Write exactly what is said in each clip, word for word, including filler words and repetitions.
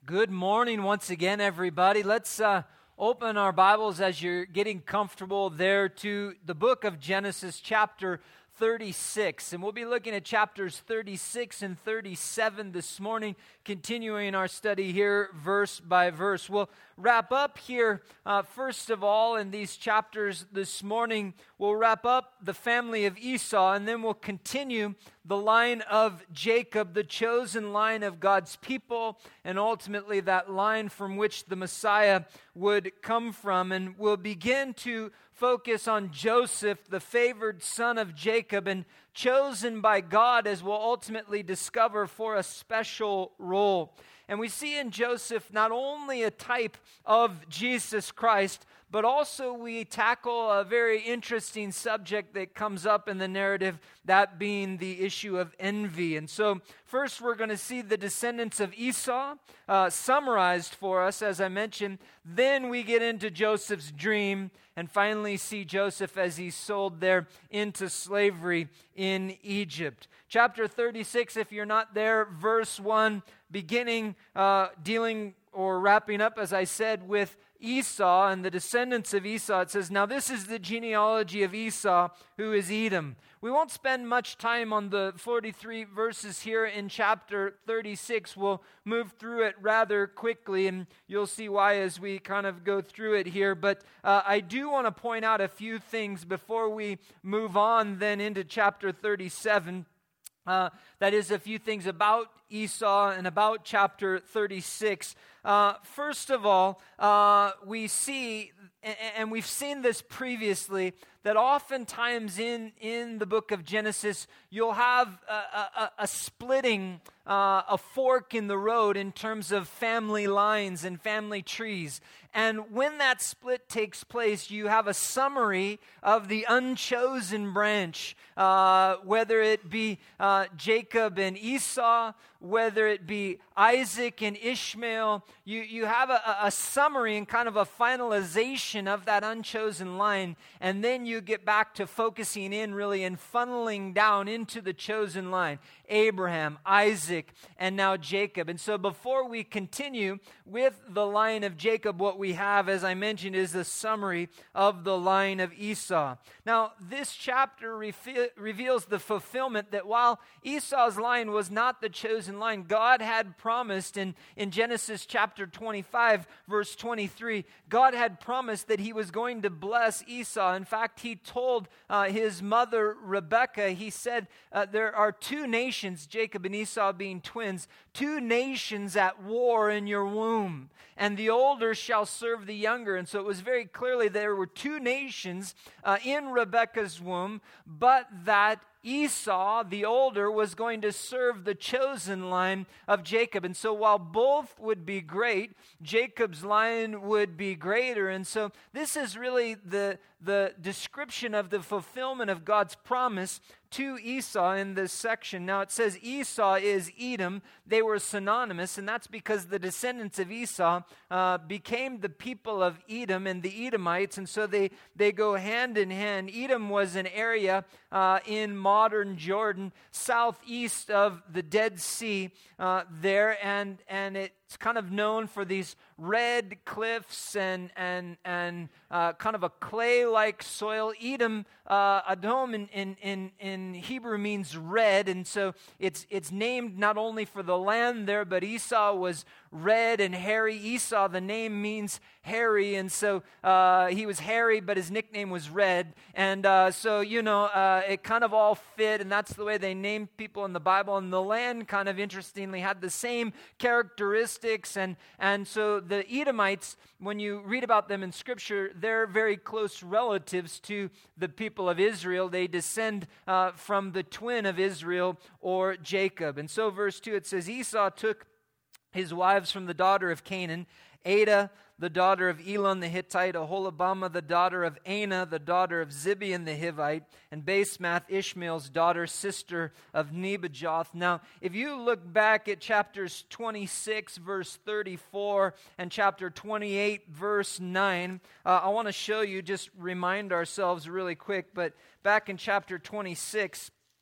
Good morning once again, everybody. Let's uh, open our Bibles as you're getting comfortable there to the book of Genesis, chapter thirty-six. And we'll be looking at chapters thirty-six and thirty-seven this morning, continuing our study here verse by verse. We'll wrap up here, uh, first of all, in these chapters this morning. We'll wrap up the family of Esau, and then we'll continue the line of Jacob, the chosen line of God's people, and ultimately that line from which the Messiah would come from. And we'll begin to focus on Joseph, the favored son of Jacob, and chosen by God, as we'll ultimately discover, for a special role. And we see in Joseph not only a type of Jesus Christ, but also we tackle a very interesting subject that comes up in the narrative, that being the issue of envy. And so first we're going to see the descendants of Esau uh, summarized for us, as I mentioned. Then we get into Joseph's dream, and finally see Joseph as he's sold there into slavery in Egypt. Chapter thirty-six, if you're not there, verse one, beginning, uh, dealing or wrapping up, as I said, with Esau and the descendants of Esau. It says, "Now this is the genealogy of Esau, who is Edom." We won't spend much time on the forty-three verses here in chapter thirty-six. We'll move through it rather quickly, and you'll see why as we kind of go through it here. But uh, I do want to point out a few things before we move on then into chapter thirty-seven. Uh, that is, a few things about Esau and about chapter thirty-six. Uh, first of all, uh, we see, and we've seen this previously, that oftentimes in, in the book of Genesis, you'll have a, a, a splitting, uh, a fork in the road in terms of family lines and family trees. And when that split takes place, you have a summary of the unchosen branch, uh, whether it be uh, Jacob and Esau, whether it be Isaac and Ishmael. You, you have a, a summary and kind of a finalization of that unchosen line, and then you get back to focusing in really and funneling down into the chosen line. Abraham, Isaac, and now Jacob. And so before we continue with the line of Jacob, what we have, as I mentioned, is the summary of the line of Esau. Now, this chapter refe- reveals the fulfillment that while Esau's line was not the chosen line, God had promised in, in Genesis chapter twenty-five, verse twenty-three, God had promised that he was going to bless Esau. In fact, he told uh, his mother Rebekah, he said, uh, there are two nations, Jacob and Esau being twins, two nations at war in your womb, and the older shall serve the younger. And so it was very clearly there were two nations uh, in Rebekah's womb, but that Esau, the older, was going to serve the chosen line of Jacob. And so while both would be great, Jacob's line would be greater. And so this is really the, the description of the fulfillment of God's promise to Esau in this section. Now it says Esau is Edom. They were synonymous, and that's because the descendants of Esau uh, became the people of Edom and the Edomites, and so they, they go hand in hand. Edom was an area uh, in modern Jordan, southeast of the Dead Sea uh, there, and, and it's kind of known for these red cliffs and and and uh, kind of a clay-like soil. Edom, uh, Adom in, in in in Hebrew means red, and so it's it's named not only for the land there, but Esau was red and hairy. Esau, the name means hairy, and so uh, he was hairy, but his nickname was Red. And uh, so, you know, uh, it kind of all fit, and that's the way they named people in the Bible. And the land kind of interestingly had the same characteristics, and, and so the Edomites, when you read about them in Scripture, they're very close relatives to the people of Israel. They descend uh, from the twin of Israel, or Jacob. And so verse two, it says, Esau took his wives from the daughter of Canaan, Adah, the daughter of Elon the Hittite, Aholibamah, the daughter of Anah, the daughter of Zibeon the Hivite, and Basemath, Ishmael's daughter, sister of Nebajoth. Now, if you look back at chapters twenty-six, verse thirty-four, and chapter twenty-eight, verse nine, uh, I want to show you, just remind ourselves really quick, but back in chapter twenty-six,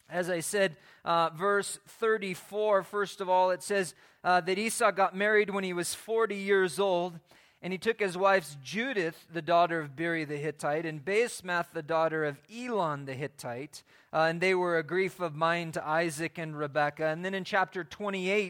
As I said, uh, verse thirty-four, first of all, it says uh, that Esau got married when he was forty years old, and he took his wife Judith, the daughter of Beri the Hittite, and Basemath, the daughter of Elon the Hittite, uh, and they were a grief of mind to Isaac and Rebekah. And then in chapter twenty-eight,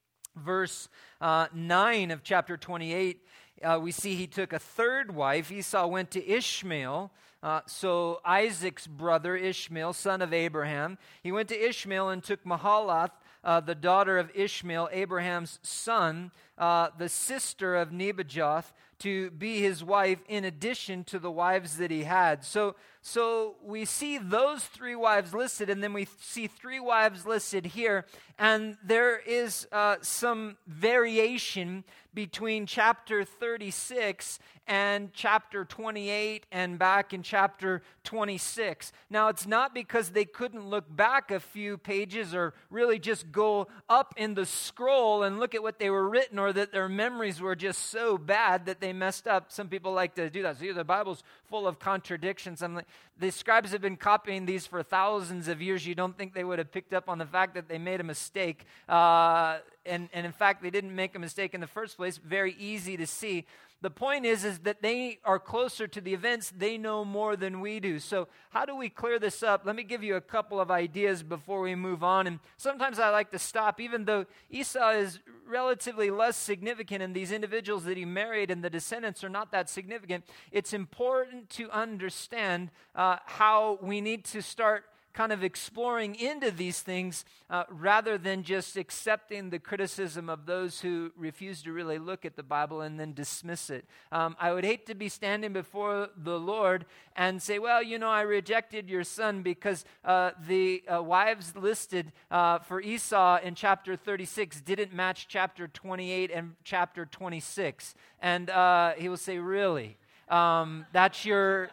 verse uh, nine of chapter twenty-eight, uh, we see he took a third wife. Esau went to Ishmael, Uh, so Isaac's brother, Ishmael, son of Abraham, he went to Ishmael and took Mahalath, uh, the daughter of Ishmael, Abraham's son, uh, the sister of Nebajoth, to be his wife in addition to the wives that he had. So, so we see those three wives listed, and then we see three wives listed here, and there is uh, some variation between chapter thirty-six and chapter twenty-eight and back in chapter twenty-six. Now, it's not because they couldn't look back a few pages or really just go up in the scroll and look at what they were written, or that their memories were just so bad that they messed up. Some people like to do that. So the Bible's full of contradictions. I'm like, the scribes have been copying these for thousands of years. You don't think they would have picked up on the fact that they made a mistake. Uh, and, and in fact, they didn't make a mistake in the first place. Very easy to see. The point is, is that they are closer to the events. They know more than we do. So how do we clear this up? Let me give you a couple of ideas before we move on. And sometimes I like to stop, even though Esau is relatively less significant and these individuals that he married and the descendants are not that significant. It's important to understand uh, how we need to start kind of exploring into these things uh, rather than just accepting the criticism of those who refuse to really look at the Bible and then dismiss it. Um, I would hate to be standing before the Lord and say, well, you know, I rejected your son because uh, the uh, wives listed uh, for Esau in chapter thirty-six didn't match chapter twenty-eight and chapter twenty-six. And uh, he will say, really? Um, that's your...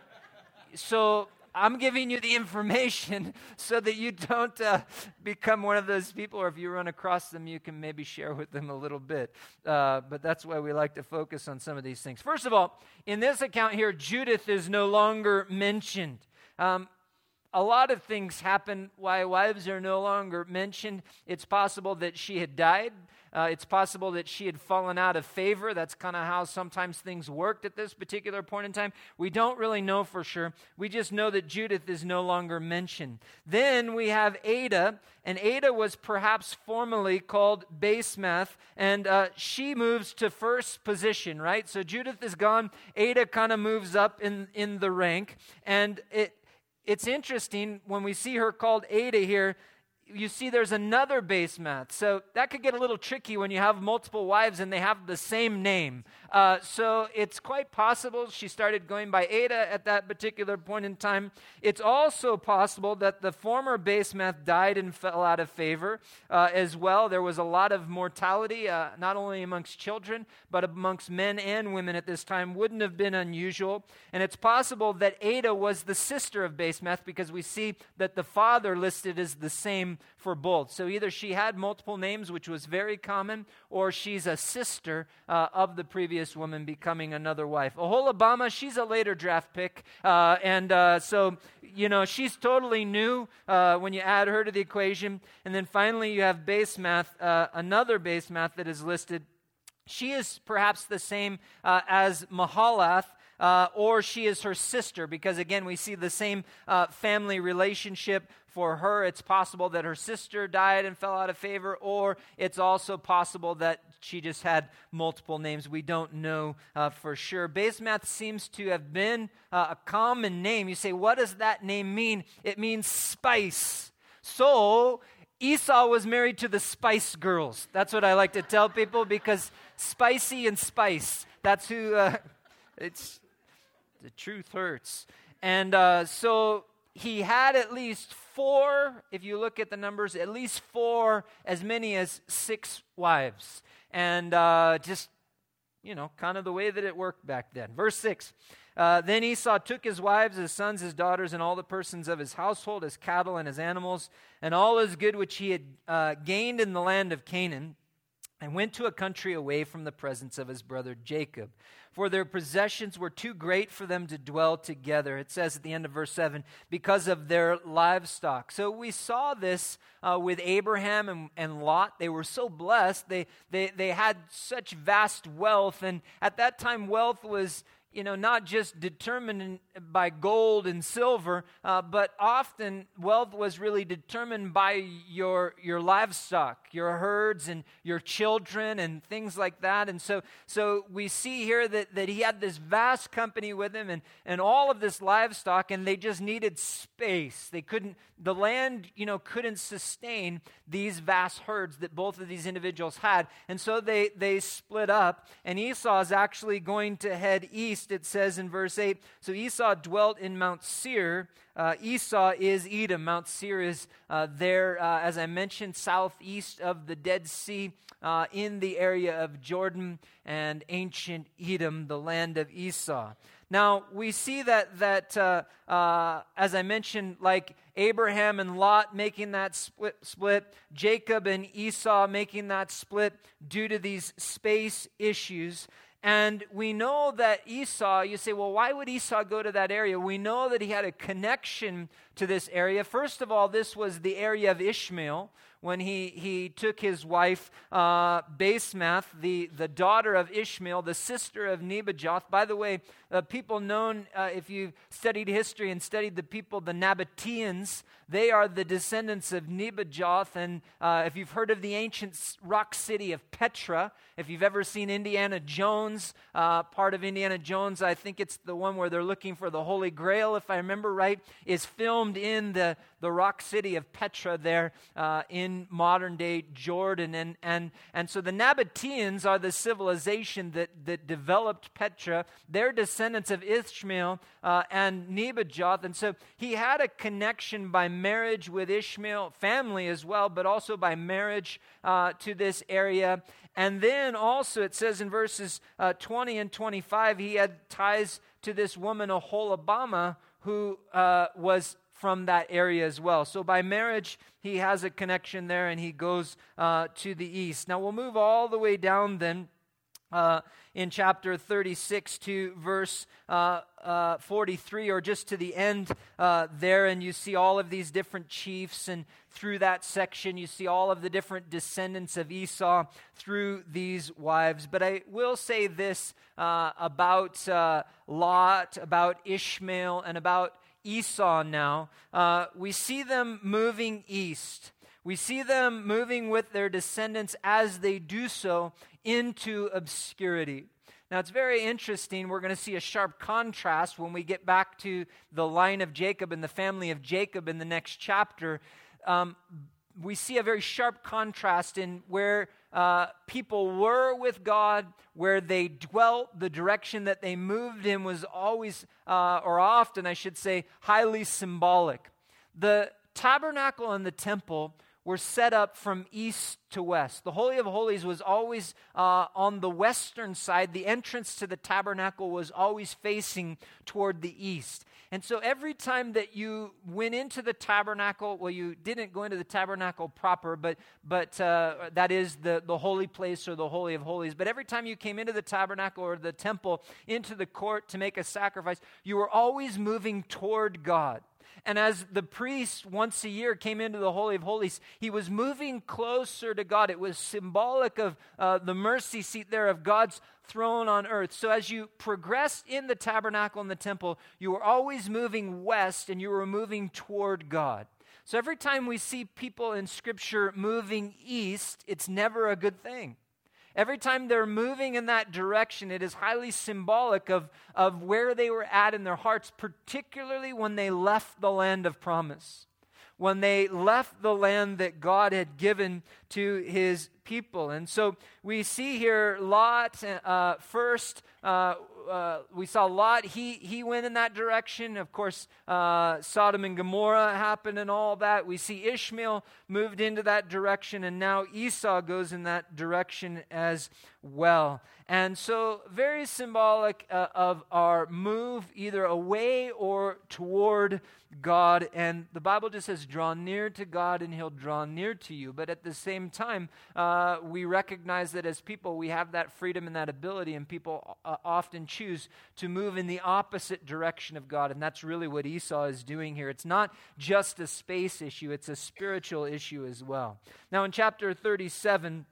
So... I'm giving you the information so that you don't uh, become one of those people, or if you run across them, you can maybe share with them a little bit. Uh, but that's why we like to focus on some of these things. First of all, in this account here, Judith is no longer mentioned. Um, a lot of things happen why wives are no longer mentioned. It's possible that she had died. Uh, it's possible that she had fallen out of favor. That's kind of how sometimes things worked at this particular point in time. We don't really know for sure. We just know that Judith is no longer mentioned. Then we have Ada, and Ada was perhaps formerly called Basemath, and uh, she moves to first position, right? So Judith is gone. Ada kind of moves up in, in the rank, and it it's interesting when we see her called Ada here. You see there's another Basemath. So that could get a little tricky when you have multiple wives and they have the same name. Uh, so it's quite possible she started going by Ada at that particular point in time. It's also possible that the former Basemath died and fell out of favor uh, as well. There was a lot of mortality, uh, not only amongst children, but amongst men and women at this time. Wouldn't have been unusual. And it's possible that Ada was the sister of Basemath, because we see that the father listed as the same for both. So either she had multiple names, which was very common, or she's a sister uh, of the previous woman becoming another wife. Oholibamah, she's a later draft pick, uh, and uh, so, you know, she's totally new uh, when you add her to the equation. And then finally you have Basemath, uh, another Basemath that is listed. She is perhaps the same uh, as Mahalath, Uh, or she is her sister, because again, we see the same uh, family relationship. For her, it's possible that her sister died and fell out of favor, or it's also possible that she just had multiple names. We don't know uh, for sure. Basemath seems to have been uh, a common name. You say, what does that name mean? It means spice. So Esau was married to the Spice Girls. That's what I like to tell people, because spicy and spice, that's who, uh, it's, the truth hurts. And uh, so he had at least four, if you look at the numbers, at least four, as many as six wives. And uh, just, you know, kind of the way that it worked back then. Verse six, uh, then Esau took his wives, his sons, his daughters, and all the persons of his household, his cattle and his animals, and all his good which he had uh, gained in the land of Canaan. and went to a country away from the presence of his brother Jacob. For their possessions were too great for them to dwell together. It says at the end of verse seven, because of their livestock. So we saw this uh, with Abraham and, and Lot. They were so blessed. They, they, they had such vast wealth. And at that time, wealth was, you know, not just determined in, by gold and silver, uh, but often wealth was really determined by your your livestock, your herds and your children and things like that. And so so we see here that, that he had this vast company with him and, and all of this livestock, and they just needed space. They couldn't, the land, you know, couldn't sustain these vast herds that both of these individuals had. And so they, they split up, and Esau is actually going to head east. It says in verse eight, so Esau dwelt in Mount Seir. Uh, Esau is Edom. Mount Seir is uh, there, uh, as I mentioned, southeast of the Dead Sea, uh, in the area of Jordan and ancient Edom, the land of Esau. Now, we see that, that uh, uh, as I mentioned, like Abraham and Lot making that split, split, Jacob and Esau making that split due to these space issues. And we know that Esau, you say, well, why would Esau go to that area? We know that he had a connection to this area. First of all, this was the area of Ishmael, when he, he took his wife, uh, Basemath, the, the daughter of Ishmael, the sister of Nebajoth. By the way, uh, people known, uh, if you've studied history and studied the people, the Nabateans, they are the descendants of Nebajoth. And uh, if you've heard of the ancient rock city of Petra, if you've ever seen Indiana Jones, uh, part of Indiana Jones, I think it's the one where they're looking for the Holy Grail, if I remember right, is filmed in the, the rock city of Petra there uh, in modern-day Jordan. And, and, and so the Nabateans are the civilization that, that developed Petra. They're descendants of Ishmael uh, and Nebajoth. And so he had a connection by marriage with Ishmael, family as well, but also by marriage uh, to this area. And then also it says in verses uh, twenty and twenty-five, he had ties to this woman, Oholibamah, who uh, was from that area as well. So by marriage, he has a connection there, and he goes uh, to the east. Now we'll move all the way down then uh, in chapter thirty-six to verse uh, uh, forty-three, or just to the end uh, there, and you see all of these different chiefs, and through that section you see all of the different descendants of Esau through these wives. But I will say this uh, about uh, Lot, about Ishmael, and about Esau now. Uh, we see them moving east. We see them moving with their descendants as they do so into obscurity. Now, it's very interesting. We're going to see a sharp contrast when we get back to the line of Jacob and the family of Jacob in the next chapter. Um, we see a very sharp contrast in where uh, people were with God, where they dwelt, the direction that they moved in was always, uh, or often, I should say, highly symbolic. The tabernacle and the temple were set up from east to west. The Holy of Holies was always uh, on the western side. The entrance to the tabernacle was always facing toward the east. And so every time that you went into the tabernacle, well, you didn't go into the tabernacle proper, but but uh, that is the, the holy place or the Holy of Holies. But every time you came into the tabernacle or the temple, into the court to make a sacrifice, you were always moving toward God. And as the priest once a year came into the Holy of Holies, he was moving closer to God. It was symbolic of uh, the mercy seat there of God's throne on earth. So as you progressed in the tabernacle and the temple, you were always moving west and you were moving toward God. So every time we see people in Scripture moving east, it's never a good thing. Every time they're moving in that direction, it is highly symbolic of, of where they were at in their hearts, particularly when they left the land of promise, when they left the land that God had given to his people. And so we see here Lot uh, first. Uh, uh, we saw Lot, he he went in that direction. Of course, uh, Sodom and Gomorrah happened and all that. We see Ishmael moved into that direction, and now Esau goes in that direction as well. And so very symbolic uh, of our move either away or toward God. And the Bible just says, draw near to God and he'll draw near to you. But at the same time, uh, uh, we recognize that as people, we have that freedom and that ability, and people uh, often choose to move in the opposite direction of God, and that's really what Esau is doing here. It's not just a space issue, it's a spiritual issue as well. Now, in chapter thirty-seven,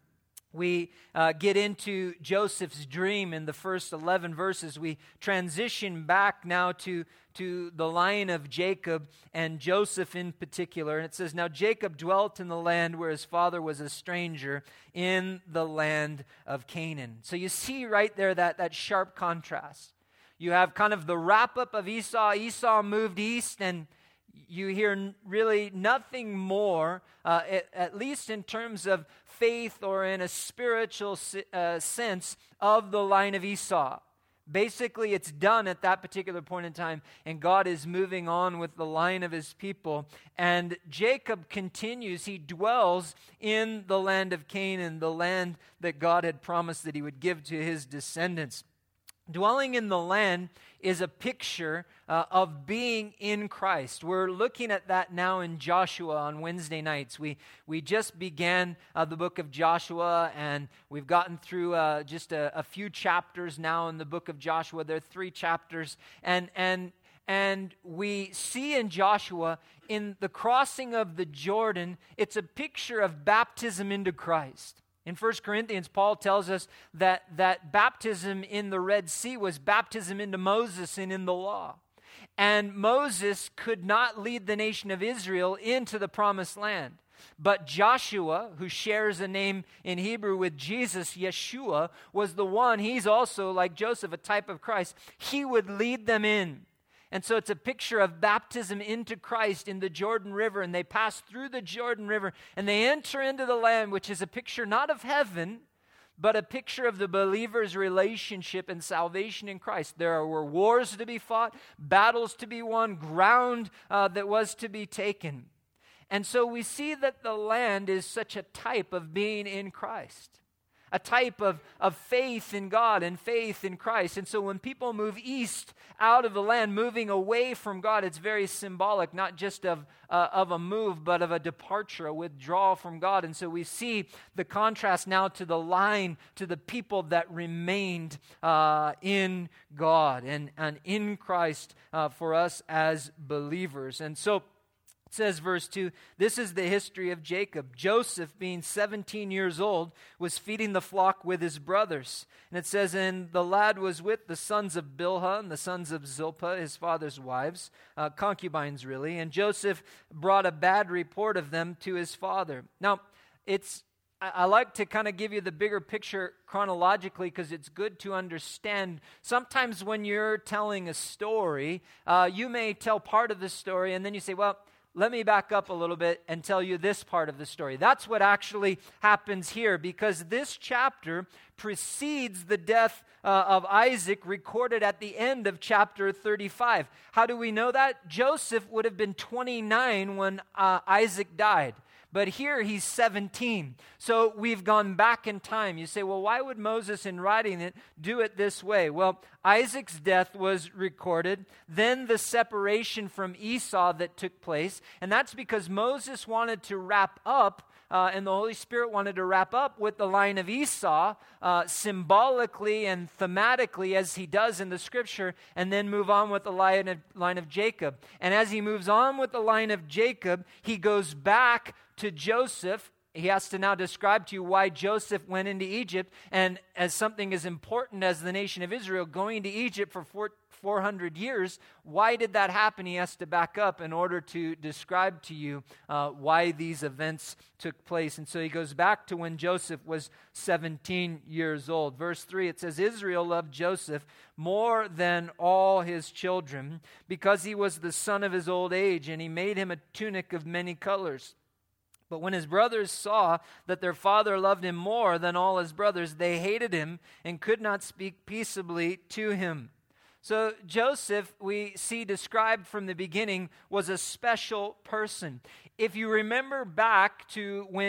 we uh, get into Joseph's dream in the first eleven verses. We transition back now to, to the line of Jacob and Joseph in particular. And it says, "Now Jacob dwelt in the land where his father was a stranger, in the land of Canaan." So you see right there that, that sharp contrast. You have kind of the wrap-up of Esau. Esau moved east, and you hear really nothing more, uh, at, at least in terms of faith or in a spiritual uh, sense, of the line of Esau. Basically, it's done at that particular point in time, and God is moving on with the line of his people. And Jacob continues. He dwells in the land of Canaan, the land that God had promised that he would give to his descendants. Dwelling in the land is a picture uh, of being in Christ. We're looking at that now in Joshua on Wednesday nights. We we just began uh, the book of Joshua, and we've gotten through uh, just a, a few chapters now in the book of Joshua. There are three chapters, and and and we see in Joshua, in the crossing of the Jordan, it's a picture of baptism into Christ. In First Corinthians, Paul tells us that, that baptism in the Red Sea was baptism into Moses and in the law. And Moses could not lead the nation of Israel into the promised land. But Joshua, who shares a name in Hebrew with Jesus, Yeshua, was the one. He's also, like Joseph, a type of Christ. He would lead them in. And so it's a picture of baptism into Christ in the Jordan River, and they pass through the Jordan River, and they enter into the land, which is a picture not of heaven, but a picture of the believer's relationship and salvation in Christ. There were wars to be fought, battles to be won, ground uh, that was to be taken. And so we see that the land is such a type of being in Christ. A type of, of faith in God and faith in Christ. And so when people move east out of the land, moving away from God, it's very symbolic, not just of, uh, of a move, but of a departure, a withdrawal from God. And so we see the contrast now to the line, to the people that remained uh, in God and, and in Christ uh, for us as believers. And so it says, verse two, "This is the history of Jacob. Joseph, being seventeen years old, was feeding the flock with his brothers." And it says, "And the lad was with the sons of Bilhah and the sons of Zilpah, his father's wives," uh, concubines really. "And Joseph brought a bad report of them to his father." Now, it's I, I like to kind of give you the bigger picture chronologically because it's good to understand. Sometimes when you're telling a story, uh, you may tell part of the story, and then you say, well, let me back up a little bit and tell you this part of the story. That's what actually happens here, because this chapter precedes the death uh, of Isaac, recorded at the end of chapter thirty-five. How do we know that? Joseph would have been twenty-nine when uh, Isaac died. But here he's seventeen. So we've gone back in time. You say, well, why would Moses, in writing it, do it this way? Well, Isaac's death was recorded, then the separation from Esau that took place, and that's because Moses wanted to wrap up Uh, and the Holy Spirit wanted to wrap up with the line of Esau, uh, symbolically and thematically, as he does in the Scripture, and then move on with the line of, line of Jacob. And as he moves on with the line of Jacob, he goes back to Joseph. He has to now describe to you why Joseph went into Egypt, and as something as important as the nation of Israel going to Egypt for four, four hundred years, why did that happen? He has to back up in order to describe to you uh, why these events took place. And so he goes back to when Joseph was seventeen years old. Verse three, it says, "Israel loved Joseph more than all his children, because he was the son of his old age, and he made him a tunic of many colors. But when his brothers saw that their father loved him more than all his brothers, they hated him and could not speak peaceably to him." So Joseph, we see described from the beginning, was a special person. If you remember back to when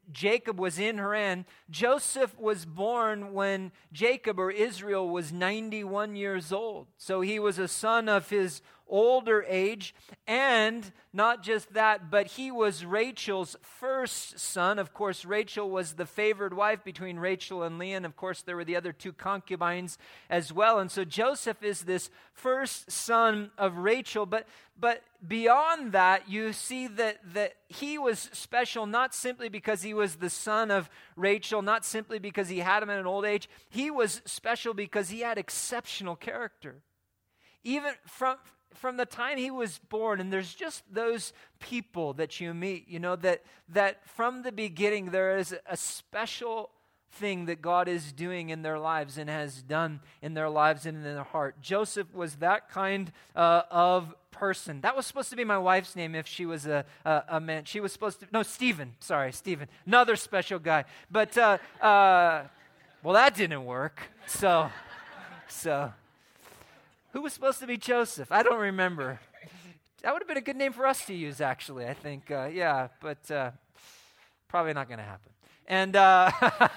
Jacob was in Haran. Joseph was born when Jacob, or Israel, was ninety-one years old. So he was a son of his older age, and not just that, but he was Rachel's first son. Of course, Rachel was the favored wife between Rachel and Leah, and of course there were the other two concubines as well. And so Joseph is this first son of Rachel, but but beyond that, you see that, that he was special not simply because he was the son of Rachel, not simply because he had him at an old age. He was special because he had exceptional character. Even from From the time he was born, and there's just those people that you meet, you know, that that from the beginning there is a special thing that God is doing in their lives and has done in their lives and in their heart. Joseph was that kind uh, of person. That was supposed to be my wife's name if she was a, a, a man. She was supposed to, no, Stephen, sorry, Stephen, another special guy. But, uh, uh, well, that didn't work, so, so... Who was supposed to be Joseph? I don't remember. That would have been a good name for us to use, actually, I think. Uh, yeah, but uh, probably not going to happen. And uh,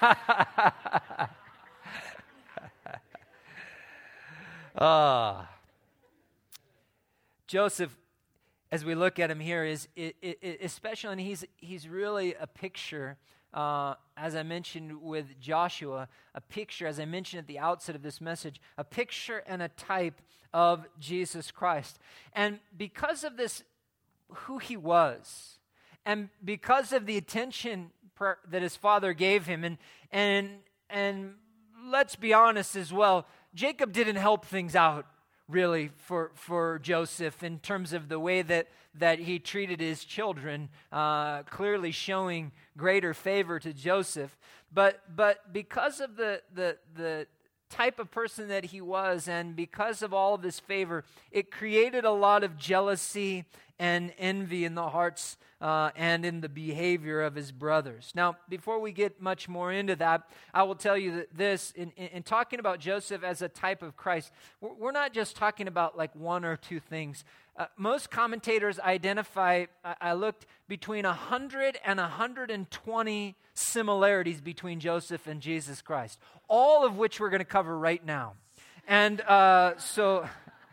uh, Joseph, as we look at him here, is it, it, it, special, and he's he's really a picture. Uh, as I mentioned with Joshua, a picture, as I mentioned at the outset of this message, a picture and a type of Jesus Christ. And because of this, who he was, and because of the attention per, that his father gave him, and and and let's be honest as well, Jacob didn't help things out really for for Joseph in terms of the way that that he treated his children, uh, clearly showing greater favor to Joseph. But but because of the the the type of person that he was, and because of all of this favor, it created a lot of jealousy and envy in the hearts uh, and in the behavior of his brothers. Now, before we get much more into that, I will tell you that this, in, in, in talking about Joseph as a type of Christ, we're, we're not just talking about like one or two things. Uh, most commentators identify, I, I looked, between one hundred and one hundred twenty similarities between Joseph and Jesus Christ, all of which we're going to cover right now. And uh, so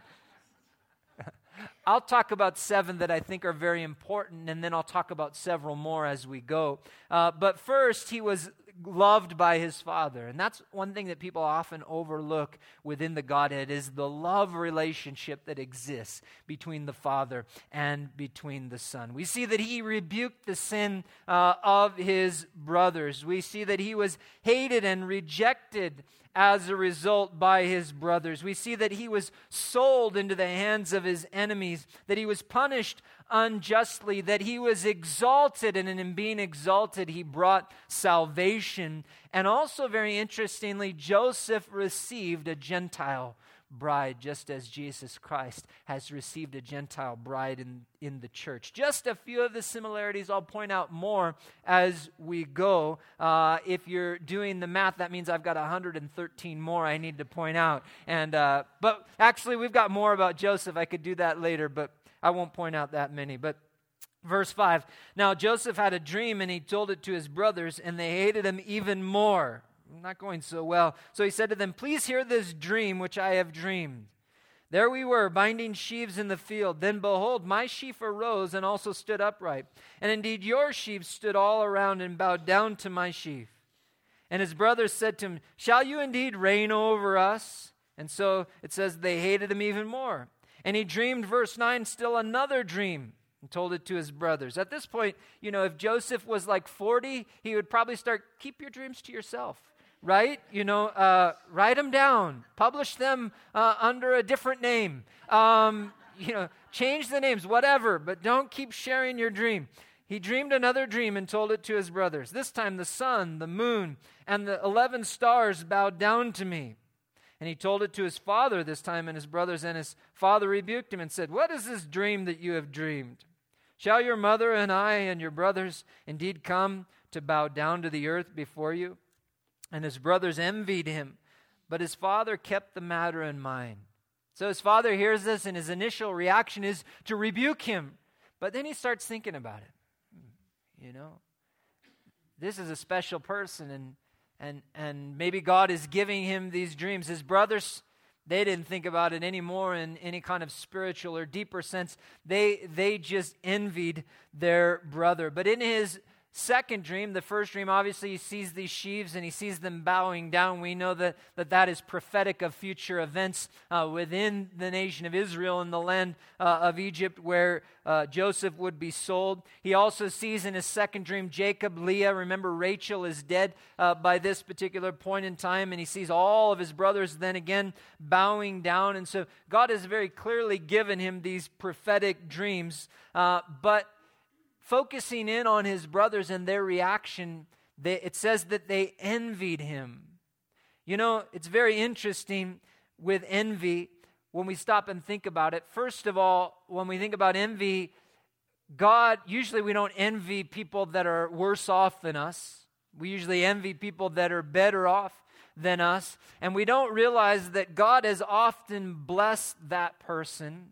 I'll talk about seven that I think are very important, and then I'll talk about several more as we go. Uh, but first, he was loved by his father, and that's one thing that people often overlook within the Godhead is the love relationship that exists between the Father and between the Son. We see that he rebuked the sin uh, of his brothers. We see that he was hated and rejected as a result by his brothers. We see that he was sold into the hands of his enemies, that he was punished unjustly, that he was exalted, and in being exalted, he brought salvation. And also, very interestingly, Joseph received a Gentile bride, just as Jesus Christ has received a Gentile bride in, in the church. Just a few of the similarities. I'll point out more as we go. Uh, if you're doing the math, that means I've got one hundred thirteen more I need to point out. And uh, but actually, we've got more about Joseph. I could do that later, but I won't point out that many. But verse five, now Joseph had a dream, and he told it to his brothers, and they hated him even more. Not going so well. So he said to them, "Please hear this dream which I have dreamed. There we were, binding sheaves in the field. Then behold, my sheaf arose and also stood upright. And indeed your sheaves stood all around and bowed down to my sheaf. And his brothers said to him, Shall you indeed reign over us? And so it says they hated him even more. And he dreamed, verse nine, still another dream, and told it to his brothers." At this point, you know, if Joseph was like forty, he would probably start, keep your dreams to yourself. Right? You know, uh, write them down. Publish them uh, under a different name. Um, you know, change the names, whatever, but don't keep sharing your dream. He dreamed another dream and told it to his brothers. This time the sun, the moon, and the eleven stars bowed down to me. And he told it to his father this time, and his brothers, and his father rebuked him and said, "What is this dream that you have dreamed? Shall your mother and I and your brothers indeed come to bow down to the earth before you?" And his brothers envied him, but his father kept the matter in mind. So his father hears this, and his initial reaction is to rebuke him. But then he starts thinking about it. You know, this is a special person, and and and maybe God is giving him these dreams. His brothers, they didn't think about it anymore in any kind of spiritual or deeper sense. They they just envied their brother. But in his second dream, the first dream, obviously he sees these sheaves and he sees them bowing down. We know that that, that is prophetic of future events uh, within the nation of Israel in the land uh, of Egypt where uh, Joseph would be sold. He also sees in his second dream Jacob, Leah. Remember, Rachel is dead uh, by this particular point in time, and he sees all of his brothers then again bowing down. And so God has very clearly given him these prophetic dreams, uh, but focusing in on his brothers and their reaction, they, it says that they envied him. You know, it's very interesting with envy when we stop and think about it. First of all, when we think about envy, God, usually we don't envy people that are worse off than us. We usually envy people that are better off than us. And we don't realize that God has often blessed that person.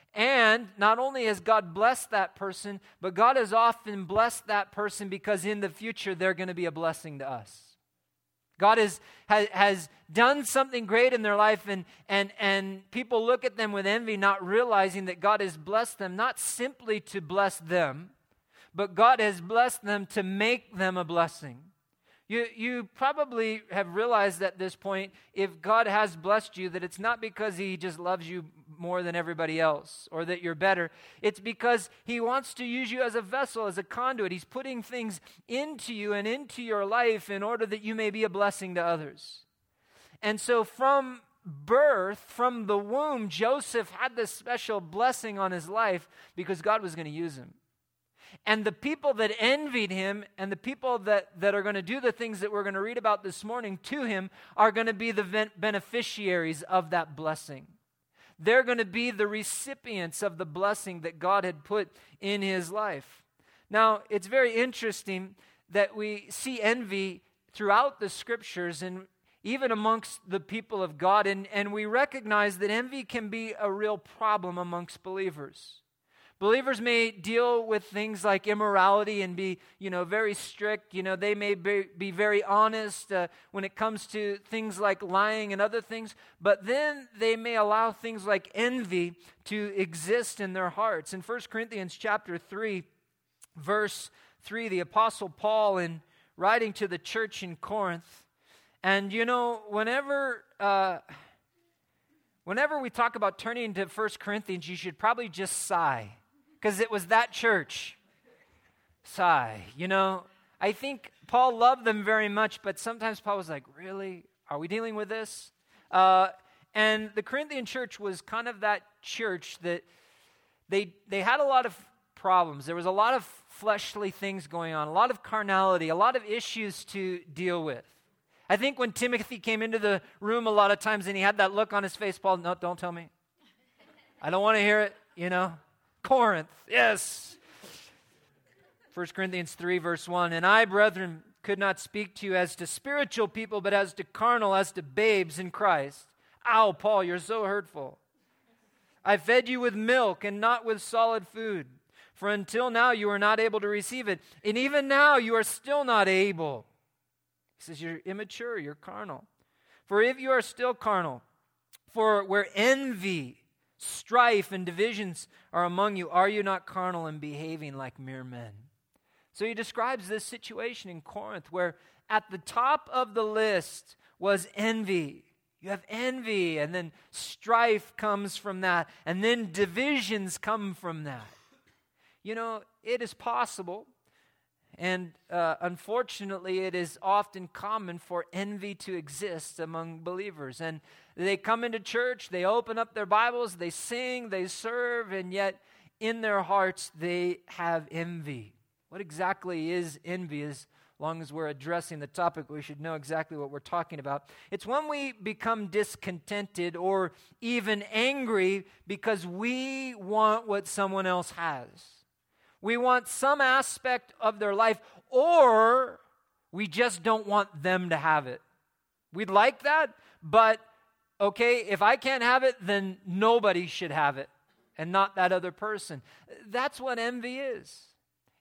And not only has God blessed that person, but God has often blessed that person because in the future they're going to be a blessing to us. God has, has, has done something great in their life, and, and, and people look at them with envy, not realizing that God has blessed them, not simply to bless them, but God has blessed them to make them a blessing. You, you probably have realized at this point, if God has blessed you, that it's not because he just loves you more than everybody else or that you're better. It's because he wants to use you as a vessel, as a conduit. He's putting things into you and into your life in order that you may be a blessing to others. And so from birth, from the womb, Joseph had this special blessing on his life because God was going to use him. And the people that envied him and the people that, that are going to do the things that we're going to read about this morning to him are going to be the beneficiaries of that blessing. They're going to be the recipients of the blessing that God had put in his life. Now, it's very interesting that we see envy throughout the scriptures and even amongst the people of God, and, and we recognize that envy can be a real problem amongst believers. Believers may deal with things like immorality and be, you know, very strict. You know, they may be, be very honest uh, when it comes to things like lying and other things. But then they may allow things like envy to exist in their hearts. In First Corinthians chapter three, verse three, the Apostle Paul, in writing to the church in Corinth, and you know, whenever... Uh, Whenever we talk about turning to First Corinthians, you should probably just sigh, because it was that church. Sigh, you know. I think Paul loved them very much, but sometimes Paul was like, really? Are we dealing with this? Uh, and the Corinthian church was kind of that church that they they had a lot of problems. There was a lot of fleshly things going on, a lot of carnality, a lot of issues to deal with. I think when Timothy came into the room a lot of times and he had that look on his face, Paul, no, don't tell me. I don't want to hear it, you know. Corinth, yes. First Corinthians three, verse one, and I, brethren, could not speak to you as to spiritual people, but as to carnal, as to babes in Christ. Ow, Paul, you're so hurtful. I fed you with milk and not with solid food, for until now you were not able to receive it, and even now you are still not able. He says, you're immature, you're carnal. For if you are still carnal, for where envy, strife, and divisions are among you, are you not carnal and behaving like mere men? So he describes this situation in Corinth where at the top of the list was envy. You have envy, and then strife comes from that, and then divisions come from that. You know, it is possible, and uh, unfortunately, it is often common for envy to exist among believers. And they come into church, they open up their Bibles, they sing, they serve, and yet in their hearts they have envy. What exactly is envy? As long as we're addressing the topic, we should know exactly what we're talking about. It's when we become discontented or even angry because we want what someone else has. We want some aspect of their life, or we just don't want them to have it. We'd like that, but okay, if I can't have it, then nobody should have it, and not that other person. That's what envy is.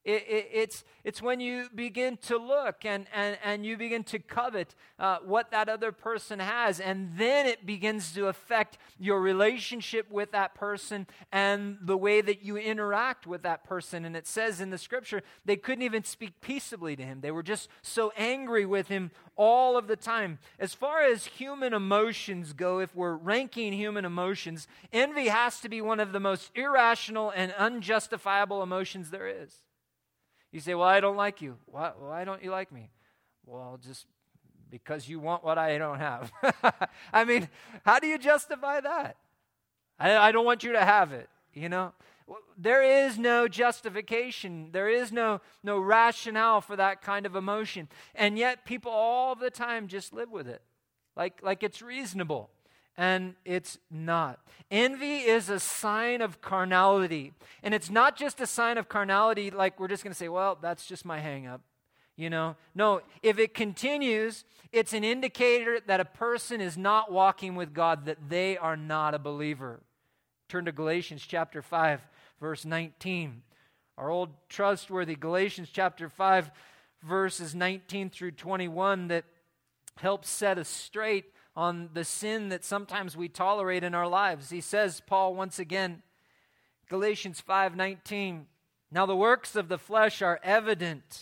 It, it, it's, it's when you begin to look and, and, and you begin to covet uh, what that other person has, and then it begins to affect your relationship with that person and the way that you interact with that person. And it says in the scripture, they couldn't even speak peaceably to him. They were just so angry with him all of the time. As far as human emotions go, if we're ranking human emotions, envy has to be one of the most irrational and unjustifiable emotions there is. You say, well, I don't like you. Why, why don't you like me? Well, just because you want what I don't have. I mean, how do you justify that? I, I don't want you to have it, you know? There is no justification. There is no, no rationale for that kind of emotion. And yet people all the time just live with it like, like it's reasonable. And it's not. Envy is a sign of carnality. And it's not just a sign of carnality like we're just going to say, well, that's just my hang up. You know? No, if it continues, it's an indicator that a person is not walking with God, that they are not a believer. Turn to Galatians chapter five, verse nineteen. Our old trustworthy Galatians chapter five, verses nineteen through twenty-one that helps set us straight on the sin that sometimes we tolerate in our lives. He says, Paul, once again, Galatians five nineteen, now the works of the flesh are evident.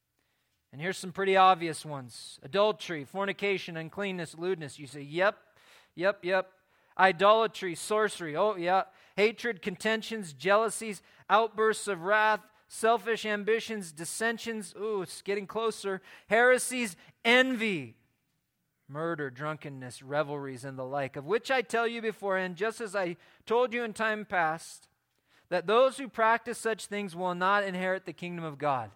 And here's some pretty obvious ones. Adultery, fornication, uncleanness, lewdness. You say, yep, yep, yep. Idolatry, sorcery, oh yeah. Hatred, contentions, jealousies, outbursts of wrath, selfish ambitions, dissensions. Ooh, it's getting closer. Heresies, envy, murder, drunkenness, revelries, and the like, of which I tell you beforehand, just as I told you in time past, that those who practice such things will not inherit the kingdom of God.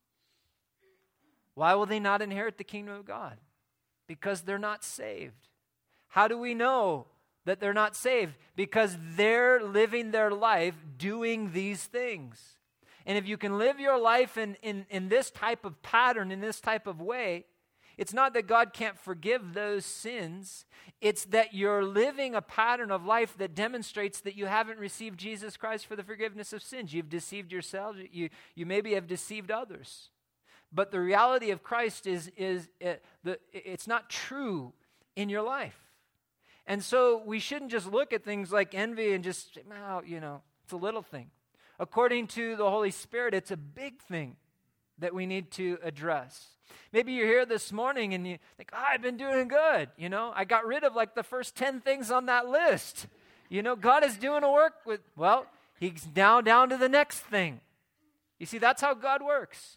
Why will they not inherit the kingdom of God? Because they're not saved. How do we know that they're not saved? Because they're living their life doing these things. And if you can live your life in, in, in this type of pattern, in this type of way, it's not that God can't forgive those sins. It's that you're living a pattern of life that demonstrates that you haven't received Jesus Christ for the forgiveness of sins. You've deceived yourselves. You, you maybe have deceived others. But the reality of Christ is, is uh, the, it's not true in your life. And so we shouldn't just look at things like envy and just, well, you know, it's a little thing. According to the Holy Spirit, it's a big thing that we need to address. Maybe you're here this morning and you think, oh, I've been doing good. You know, I got rid of like the first ten things on that list. You know, God is doing a work with, well, he's now down to the next thing. You see, that's how God works.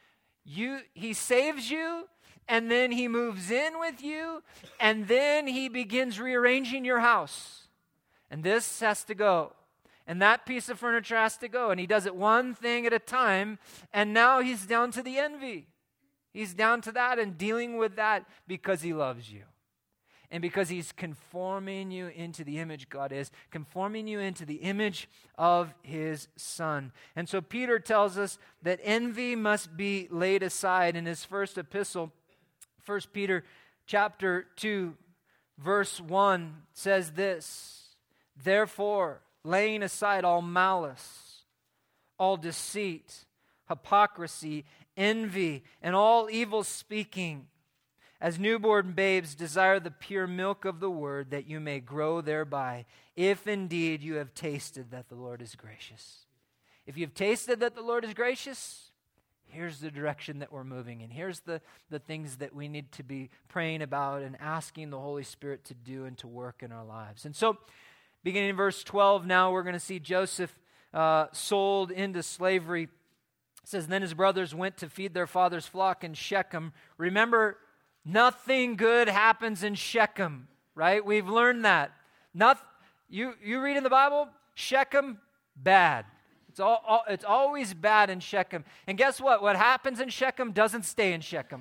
You, he saves you, and then he moves in with you, and then he begins rearranging your house. And this has to go. And that piece of furniture has to go. And he does it one thing at a time, and now he's down to the envy. He's down to that and dealing with that because he loves you. And because he's conforming you into the image God is, conforming you into the image of his Son. And so Peter tells us that envy must be laid aside. In his first epistle, First Peter chapter two, verse one says this, therefore, laying aside all malice, all deceit, hypocrisy, envy, and all evil speaking, as newborn babes desire the pure milk of the word, that you may grow thereby, if indeed you have tasted that the Lord is gracious. If you've tasted that the Lord is gracious, here's the direction that we're moving in. Here's the, the things that we need to be praying about and asking the Holy Spirit to do and to work in our lives. And so, beginning in verse twelve, now we're going to see Joseph uh, sold into slavery. It says, then his brothers went to feed their father's flock in Shechem. Remember, nothing good happens in Shechem, right? We've learned that. Not, you, you read in the Bible, Shechem, bad. It's, all, all, it's always bad in Shechem. And guess what? What happens in Shechem doesn't stay in Shechem.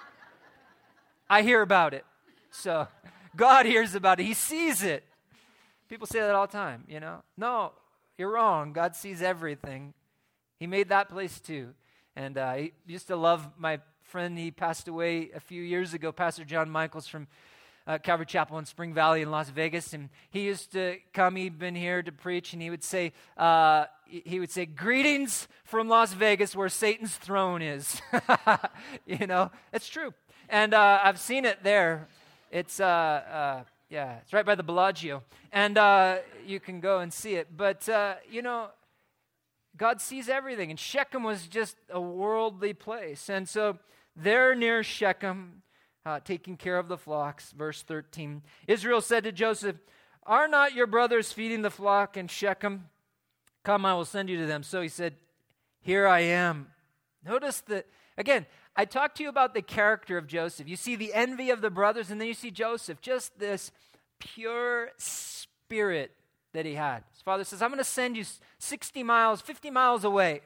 I hear about it. So God hears about it. He sees it. People say that all the time, you know. No, you're wrong. God sees everything. He made that place too. And uh, I used to love my friend. He passed away a few years ago, Pastor John Michaels from uh, Calvary Chapel in Spring Valley in Las Vegas, and he used to come. He'd been here to preach, and he would say, uh, he would say, "Greetings from Las Vegas, where Satan's throne is." You know, it's true, and uh, I've seen it there. It's uh, uh, yeah, it's right by the Bellagio, and uh, you can go and see it. But uh, you know, God sees everything, and Shechem was just a worldly place, and so they're near Shechem, uh, taking care of the flocks. Verse thirteen, Israel said to Joseph, "Are not your brothers feeding the flock in Shechem? Come, I will send you to them." So he said, "Here I am." Notice that, again, I talked to you about the character of Joseph. You see the envy of the brothers, and then you see Joseph, just this pure spirit that he had. His father says, "I'm going to send you sixty miles, fifty miles away."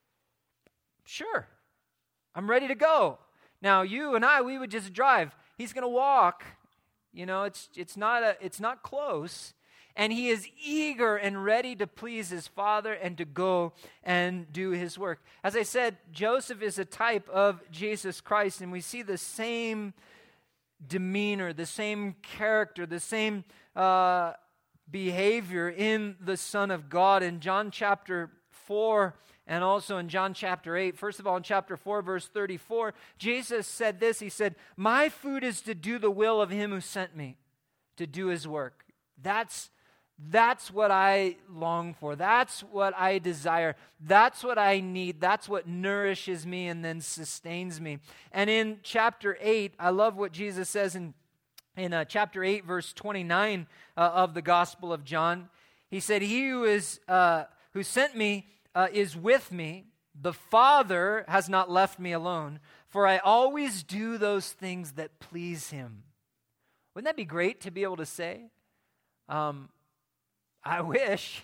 Sure, I'm ready to go. Now, you and I, we would just drive. He's going to walk. You know, it's it's not a it's not close. And he is eager and ready to please his father and to go and do his work. As I said, Joseph is a type of Jesus Christ, and we see the same demeanor, the same character, the same uh, behavior in the Son of God in John chapter four and also in John chapter eight. First of all, in chapter four, verse thirty-four, Jesus said this. He said, "My food is to do the will of him who sent me, to do his work." That's That's what I long for. That's what I desire. That's what I need. That's what nourishes me and then sustains me. And in chapter eight, I love what Jesus says in, in uh, chapter eight, verse twenty-nine uh, of the Gospel of John. He said, "He who is uh, who sent me uh, is with me. The Father has not left me alone, for I always do those things that please him." Wouldn't that be great to be able to say? Um, I wish.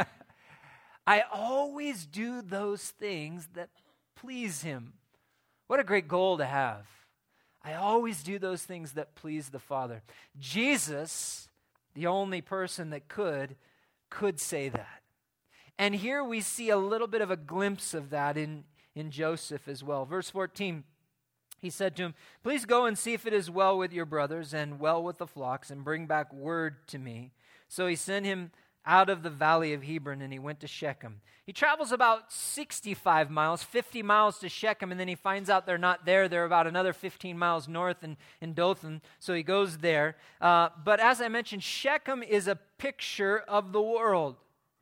I always do those things that please him. What a great goal to have. I always do those things that please the Father. Jesus, the only person that could, could say that. And here we see a little bit of a glimpse of that in, in Joseph as well. Verse fourteen, he said to him, "Please go and see if it is well with your brothers and well with the flocks, and bring back word to me." So he sent him out of the valley of Hebron, and he went to Shechem. He travels about sixty-five miles, fifty miles to Shechem, and then he finds out they're not there. They're about another fifteen miles north in, in Dothan, so he goes there. Uh, but as I mentioned, Shechem is a picture of the world,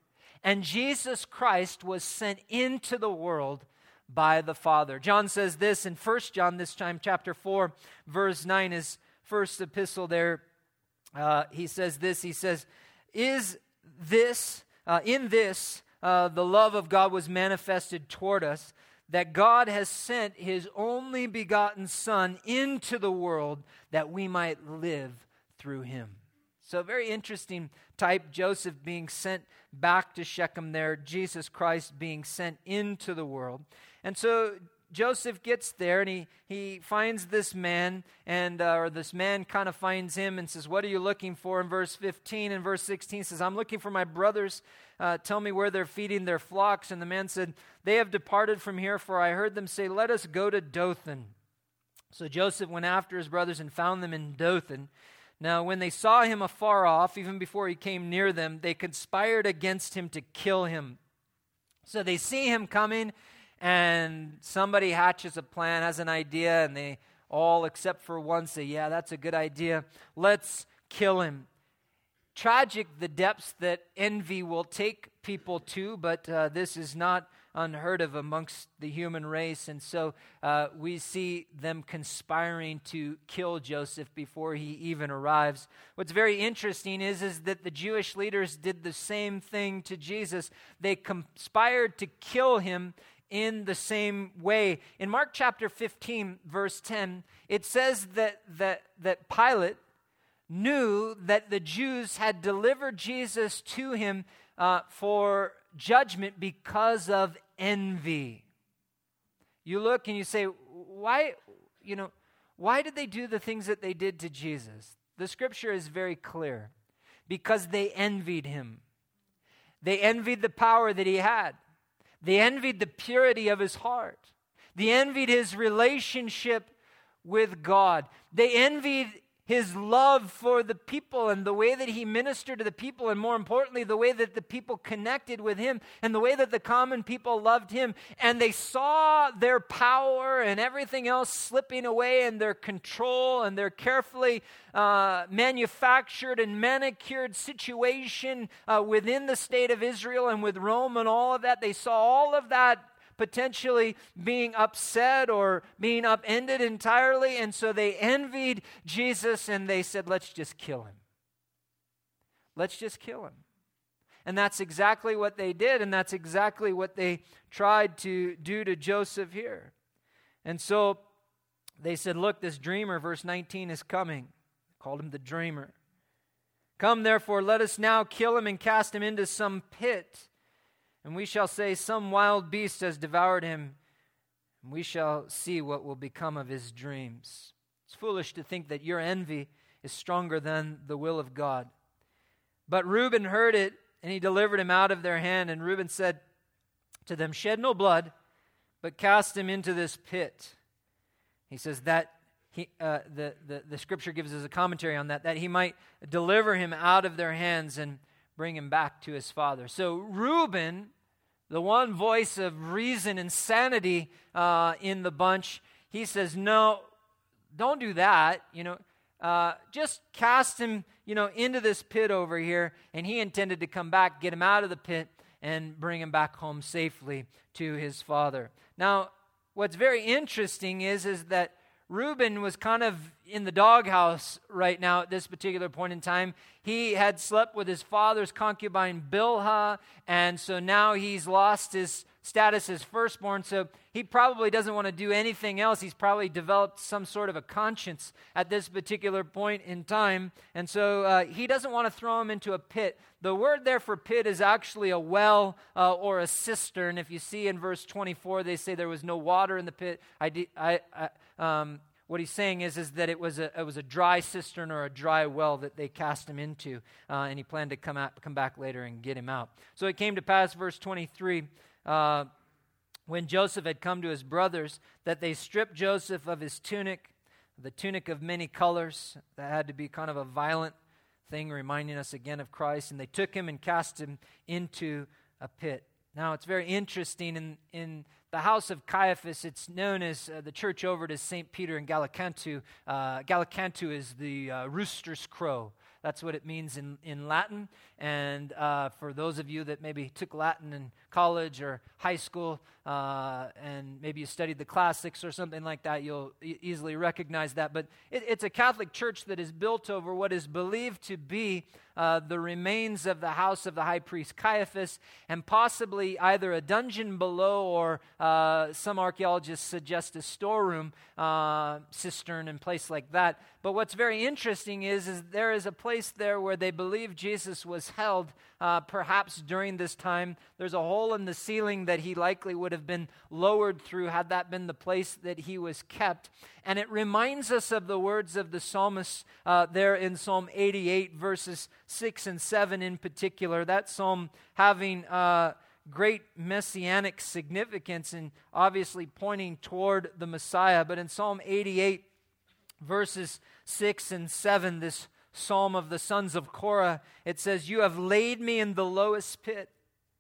and Jesus Christ was sent into the world by the Father. John says this in First John, this time chapter four, verse nine, his first epistle there. Uh, he says this, he says, "Is this, uh, in this, uh, the love of God was manifested toward us, that God has sent his only begotten Son into the world that we might live through him." So very interesting type, Joseph being sent back to Shechem there, Jesus Christ being sent into the world. And so Joseph gets there, and he, he finds this man, and uh, or this man kind of finds him and says, "What are you looking for?" In verse fifteen and verse sixteen says, "I'm looking for my brothers. Uh, tell me where they're feeding their flocks." And the man said, "They have departed from here, for I heard them say, 'Let us go to Dothan.'" So Joseph went after his brothers and found them in Dothan. Now when they saw him afar off, even before he came near them, they conspired against him to kill him. So they see him coming, and somebody hatches a plan, has an idea, and they all, except for one, say, "Yeah, that's a good idea. Let's kill him." Tragic the depths that envy will take people to, but uh, this is not unheard of amongst the human race. And so uh, we see them conspiring to kill Joseph before he even arrives. What's very interesting is, is that the Jewish leaders did the same thing to Jesus. They conspired to kill him in the same way. In Mark chapter fifteen, verse ten, it says that, that, that Pilate knew that the Jews had delivered Jesus to him uh, for judgment because of envy. You look and you say, why, you know, why did they do the things that they did to Jesus? The scripture is very clear. Because they envied him. They envied the power that he had. They envied the purity of his heart. They envied his relationship with God. They envied his love for the people and the way that he ministered to the people, and more importantly, the way that the people connected with him and the way that the common people loved him. And they saw their power and everything else slipping away, and their control and their carefully uh, manufactured and manicured situation uh, within the state of Israel and with Rome and all of that. They saw all of that potentially being upset or being upended entirely. And so they envied Jesus and they said, let's just kill him. Let's just kill him. And that's exactly what they did. And that's exactly what they tried to do to Joseph here. And so they said, look, this dreamer, verse nineteen, is coming. They called him the dreamer. Come, therefore, let us now kill him and cast him into some pit. And we shall say, some wild beast has devoured him, and we shall see what will become of his dreams. It's foolish to think that your envy is stronger than the will of God. But Reuben heard it, and he delivered him out of their hand. And Reuben said to them, shed no blood, but cast him into this pit. He says that he, uh, the, the, the scripture gives us a commentary on that, that he might deliver him out of their hands and bring him back to his father. So Reuben, the one voice of reason and sanity uh, in the bunch, he says, no, don't do that. You know, uh, just cast him, you know, into this pit over here. And he intended to come back, get him out of the pit, and bring him back home safely to his father. Now, what's very interesting is, is that Reuben was kind of in the doghouse right now at this particular point in time. He had slept with his father's concubine Bilhah, and so now he's lost his status as firstborn, so he probably doesn't want to do anything else. He's probably developed some sort of a conscience at this particular point in time, and so uh, he doesn't want to throw him into a pit. The word there for pit is actually a well uh, or a cistern. If you see in verse twenty-four, they say there was no water in the pit. I, de- I, I um, what he's saying is, is that it was a it was a dry cistern or a dry well that they cast him into, uh, and he planned to come out, come back later and get him out. So it came to pass, verse twenty-three, uh, when Joseph had come to his brothers, that they stripped Joseph of his tunic, the tunic of many colors. That had to be kind of a violent thing, reminding us again of Christ. And they took him and cast him into a pit. Now, it's very interesting. In, in the house of Caiaphas, it's known as, uh, the church over it is Saint Peter in Gallicantu. Uh, Gallicantu is the uh, rooster's crow. That's what it means in, in Latin. And uh, for those of you that maybe took Latin in college or high school, uh, and maybe you studied the classics or something like that, you'll e- easily recognize that. But it, it's a Catholic church that is built over what is believed to be uh, the remains of the house of the high priest Caiaphas, and possibly either a dungeon below, or uh, some archaeologists suggest a storeroom, uh, cistern and place like that. But what's very interesting is, is there is a place there where they believe Jesus was held, uh, perhaps during this time. There's a hole in the ceiling that he likely would have been lowered through had that been the place that he was kept. And it reminds us of the words of the psalmist uh, there in Psalm eighty-eight, verses six and seven in particular. That psalm having uh, great messianic significance and obviously pointing toward the Messiah. But in Psalm eighty-eight, verses six and seven, this psalm of the sons of Korah, it says, "You have laid me in the lowest pit,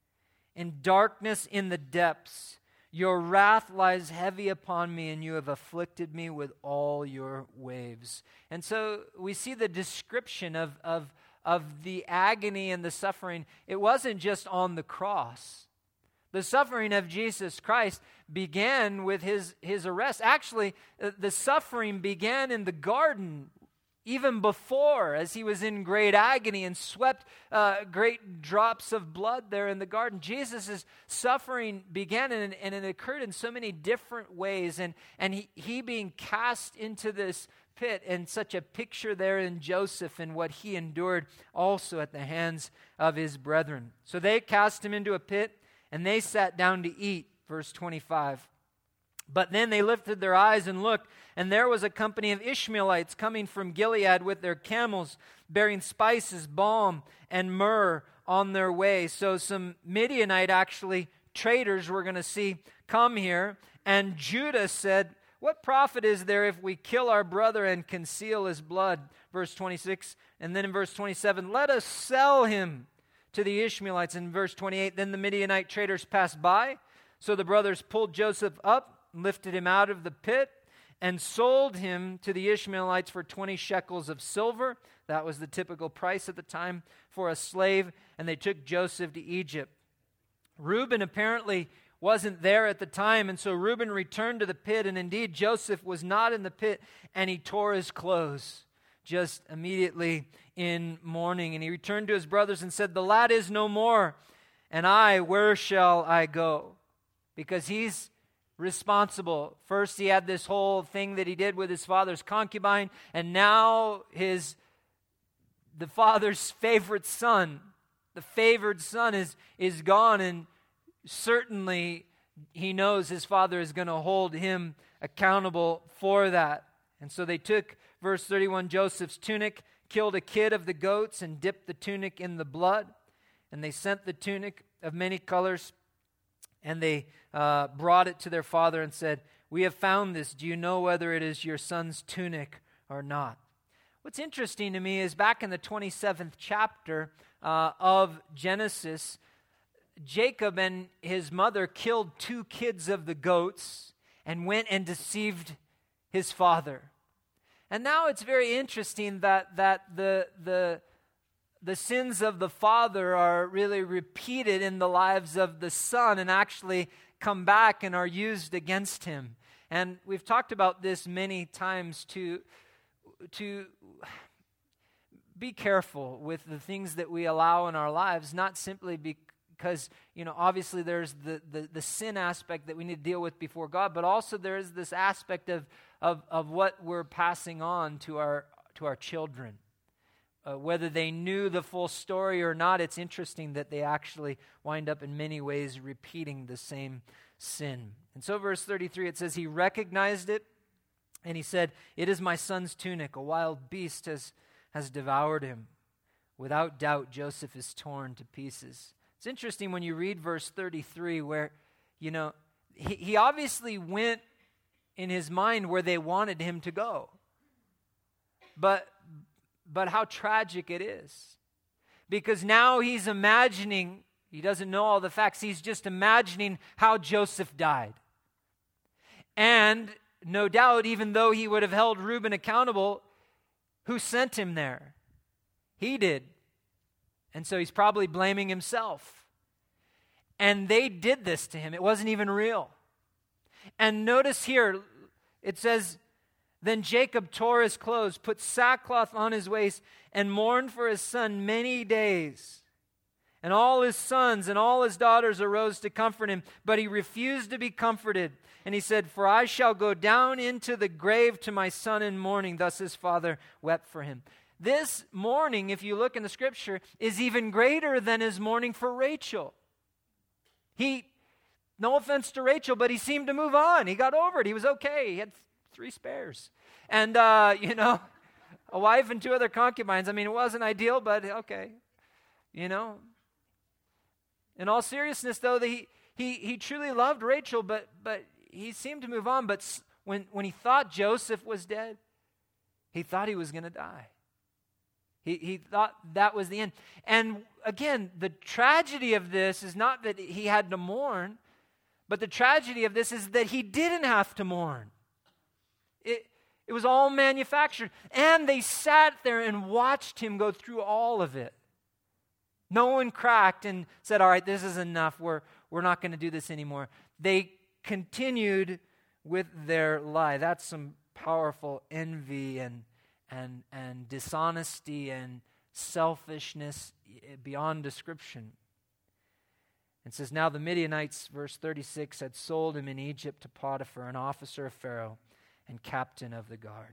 in darkness in the depths. Your wrath lies heavy upon me, and you have afflicted me with all your waves." And so we see the description of, of, of the agony and the suffering. It wasn't just on the cross. The suffering of Jesus Christ began with his, his arrest. Actually, the suffering began in the garden even before, as he was in great agony and swept uh, great drops of blood there in the garden. Jesus' suffering began, and, and it occurred in so many different ways. And, and he, he being cast into this pit, and such a picture there in Joseph and what he endured also at the hands of his brethren. So they cast him into a pit, and they sat down to eat, verse twenty-five. But then they lifted their eyes and looked, and there was a company of Ishmaelites coming from Gilead with their camels, bearing spices, balm, and myrrh on their way. So some Midianite, actually, traders we're going to see come here. And Judah said, "What profit is there if we kill our brother and conceal his blood? verse twenty-six. And then in verse twenty-seven, let us sell him to the Ishmaelites. In verse twenty-eight, then the Midianite traders passed by. So the brothers pulled Joseph up, lifted him out of the pit, and sold him to the Ishmaelites for twenty shekels of silver. That was the typical price at the time for a slave. And they took Joseph to Egypt. Reuben apparently wasn't there at the time, and so Reuben returned to the pit, and indeed Joseph was not in the pit, and he tore his clothes just immediately in mourning. And he returned to his brothers and said, the lad is no more, and I, where shall I go? Because he's responsible. First he had this whole thing that he did with his father's concubine, and now his the father's favorite son, the favored son is, is gone, and certainly he knows his father is going to hold him accountable for that. And so they took, verse thirty-one, Joseph's tunic, killed a kid of the goats, and dipped the tunic in the blood. And they sent the tunic of many colors, and they uh, brought it to their father and said, we have found this. Do you know whether it is your son's tunic or not? What's interesting to me is back in the twenty-seventh chapter uh, of Genesis, Jacob and his mother killed two kids of the goats and went and deceived his father. And now it's very interesting that that the the the sins of the father are really repeated in the lives of the son and actually come back and are used against him. And we've talked about this many times to to be careful with the things that we allow in our lives, not simply because Because, you know, obviously there's the, the, the sin aspect that we need to deal with before God, but also there is this aspect of, of, of what we're passing on to our, to our children. Uh, whether they knew the full story or not, it's interesting that they actually wind up in many ways repeating the same sin. And so verse thirty-three, it says, he recognized it, and he said, it is my son's tunic. A wild beast has, has devoured him. Without doubt, Joseph is torn to pieces. It's interesting when you read verse thirty-three where, you know, he, he obviously went in his mind where they wanted him to go. But, but how tragic it is. Because now he's imagining, he doesn't know all the facts, he's just imagining how Joseph died. And no doubt, even though he would have held Reuben accountable, who sent him there? He did. And so he's probably blaming himself. And they did this to him. It wasn't even real. And notice here, it says, then Jacob tore his clothes, put sackcloth on his waist, and mourned for his son many days. And all his sons and all his daughters arose to comfort him, but he refused to be comforted. And he said, for I shall go down into the grave to my son in mourning. Thus his father wept for him. This mourning, if you look in the scripture, is even greater than his mourning for Rachel. He, no offense to Rachel, but he seemed to move on. He got over it. He was okay. He had three spares. And, uh, you know, a wife and two other concubines. I mean, it wasn't ideal, but okay. You know. In all seriousness, though, the, he, he, he truly loved Rachel, but, but he seemed to move on. But when, when he thought Joseph was dead, he thought he was going to die. He, he thought that was the end. And again, the tragedy of this is not that he had to mourn, but the tragedy of this is that he didn't have to mourn. It, it was all manufactured. And they sat there and watched him go through all of it. No one cracked and said, all right, this is enough. We're, we're not going to do this anymore. They continued with their lie. That's some powerful envy and and and dishonesty and selfishness beyond description. It says, now the Midianites, verse thirty-six, had sold him in Egypt to Potiphar, an officer of Pharaoh and captain of the guard.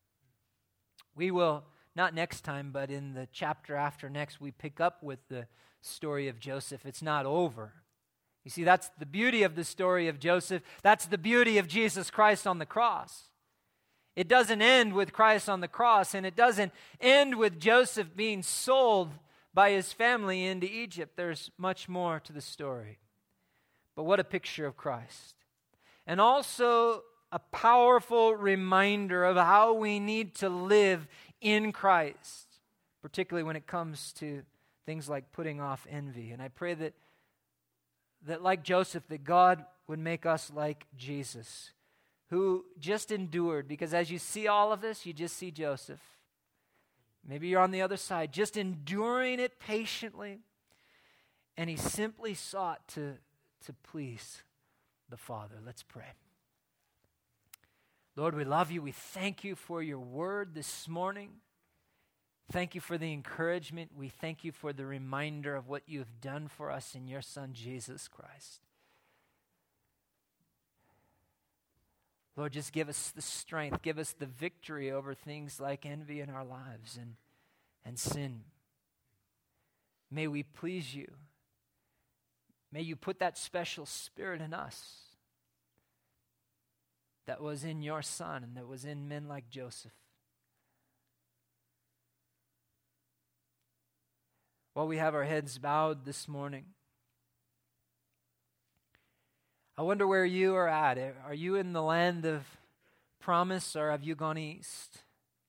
We will, not next time, but in the chapter after next, we pick up with the story of Joseph. It's not over. You see, that's the beauty of the story of Joseph. That's the beauty of Jesus Christ on the cross. It doesn't end with Christ on the cross, and it doesn't end with Joseph being sold by his family into Egypt. There's much more to the story. But what a picture of Christ. And also a powerful reminder of how we need to live in Christ, particularly when it comes to things like putting off envy. And I pray that, that like Joseph, that God would make us like Jesus, who just endured, because as you see all of this, you just see Joseph. Maybe you're on the other side, just enduring it patiently. And he simply sought to, to please the Father. Let's pray. Lord, we love you. We thank you for your word this morning. Thank you for the encouragement. We thank you for the reminder of what you have done for us in your Son, Jesus Christ. Lord, just give us the strength. Give us the victory over things like envy in our lives and, and sin. May we please you. May you put that special spirit in us that was in your Son and that was in men like Joseph. While we have our heads bowed this morning, I wonder where you are at. Are you in the land of promise, or have you gone east?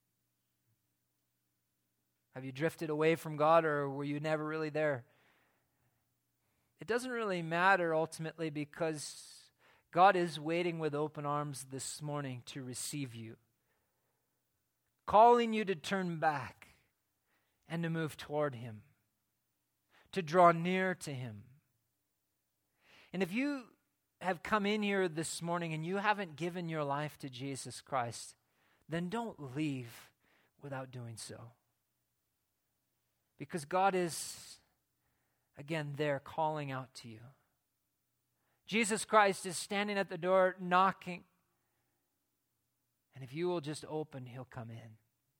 Have you drifted away from God, or were you never really there? It doesn't really matter ultimately, because God is waiting with open arms this morning to receive you, calling you to turn back and to move toward Him, to draw near to Him. And if you have come in here this morning and you haven't given your life to Jesus Christ, then don't leave without doing so. Because God is, again, there calling out to you. Jesus Christ is standing at the door knocking. And if you will just open, He'll come in.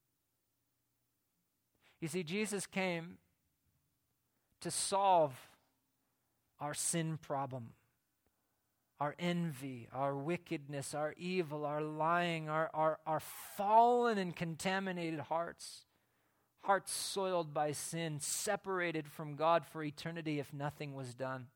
You see, Jesus came to solve our sin problem, our envy, our wickedness, our evil, our lying, our, our, our fallen and contaminated hearts, hearts soiled by sin, separated from God for eternity if nothing was done.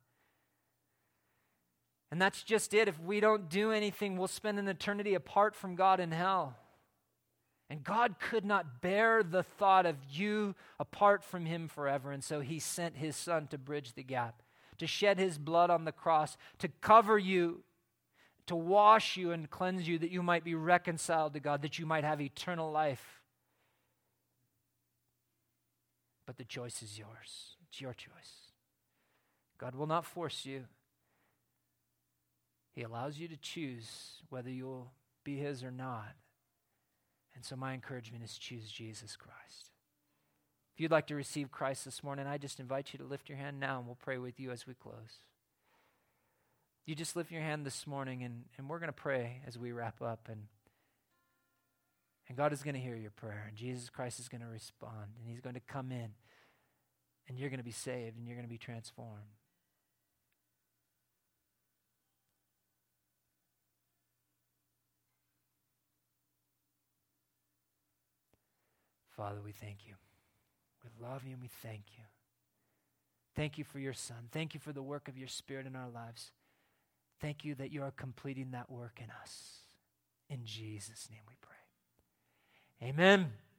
And that's just it. If we don't do anything, we'll spend an eternity apart from God in hell. And God could not bear the thought of you apart from Him forever. And so He sent His Son to bridge the gap, to shed His blood on the cross, to cover you, to wash you and cleanse you, that you might be reconciled to God, that you might have eternal life. But the choice is yours. It's your choice. God will not force you. He allows you to choose whether you'll be His or not. And so my encouragement is choose Jesus Christ. If you'd like to receive Christ this morning, I just invite you to lift your hand now, and we'll pray with you as we close. You just lift your hand this morning, and, and we're going to pray as we wrap up. And, and God is going to hear your prayer, and Jesus Christ is going to respond, and He's going to come in, and you're going to be saved, and you're going to be transformed. Father, we thank you. We love you and we thank you. Thank you for your Son. Thank you for the work of your Spirit in our lives. Thank you that you are completing that work in us. In Jesus' name we pray. Amen.